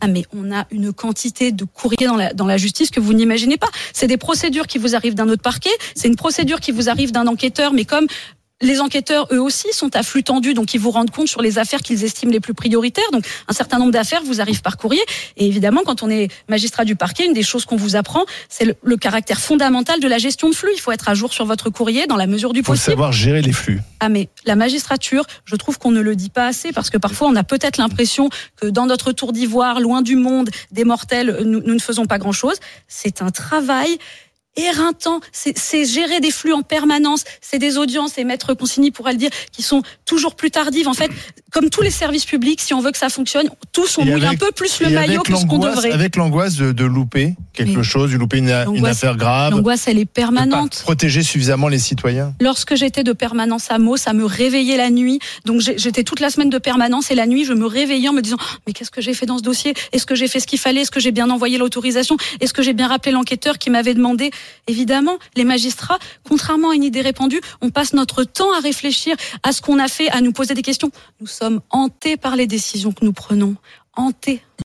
Ah mais on a une quantité de courriers dans la justice que vous n'imaginez pas. C'est des procédures qui vous arrivent d'un autre parquet, c'est une procédure qui vous arrive d'un enquêteur, mais comme les enquêteurs, eux aussi, sont à flux tendu, donc ils vous rendent compte sur les affaires qu'ils estiment les plus prioritaires. Donc, un certain nombre d'affaires vous arrivent par courrier. Et évidemment, quand on est magistrat du parquet, une des choses qu'on vous apprend, c'est le caractère fondamental de la gestion de flux. Il faut être à jour sur votre courrier dans la mesure du possible. Il faut savoir gérer les flux. Ah mais la magistrature, je trouve qu'on ne le dit pas assez parce que parfois on a peut-être l'impression que dans notre tour d'ivoire, loin du monde des mortels, nous ne faisons pas grand-chose. C'est un travail éreintant, c'est gérer des flux en permanence, c'est des audiences, et Maître Consigny pourra le dire, qui sont toujours plus tardives. En fait, comme tous les services publics, si on veut que ça fonctionne, tous on mouille un peu plus le maillot que ce qu'on devrait. Avec l'angoisse de louper quelque chose, de louper une affaire grave. L'angoisse, elle est permanente. De pas protéger suffisamment les citoyens. Lorsque j'étais de permanence à Meaux, ça me réveillait la nuit. Donc j'étais toute la semaine de permanence et la nuit, je me réveillais en me disant mais qu'est-ce que j'ai fait dans ce dossier ? Est-ce que j'ai fait ce qu'il fallait ? Est-ce que j'ai bien envoyé l'autorisation ? Est-ce que j'ai bien rappelé l'enquêteur qui m'avait demandé ? Évidemment, les magistrats, contrairement à une idée répandue, on passe notre temps à réfléchir à ce qu'on a fait, à nous poser des questions. Nous sommes hantés par les décisions que nous prenons. Hantés.